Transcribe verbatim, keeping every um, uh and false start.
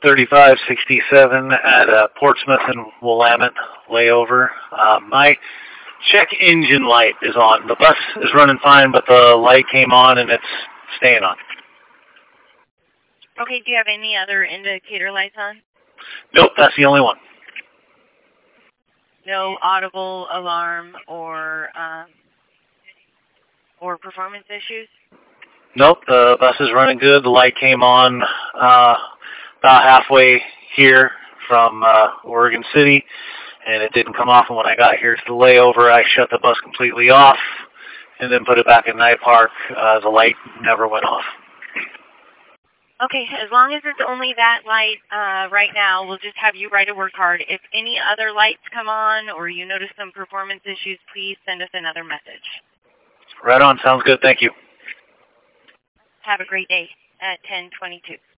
thirty-five sixty-seven at uh, Portsmouth and Willamette layover. Uh, my check engine light is on. The bus is running fine, but the light came on and it's staying on. Okay, do you have any other indicator lights on? Nope, that's the only one. No audible alarm or um, or performance issues? Nope, the bus is running good. The light came on uh, about halfway here from uh, Oregon City, and it didn't come off. And when I got here to the layover, I shut the bus completely off and then put it back in Night Park. Uh, the light never went off. Okay, as long as it's only that light uh, right now, we'll just have you write a work card. If any other lights come on or you notice some performance issues, please send us another message. Right on. Sounds good. Thank you. Have a great day at ten twenty-two.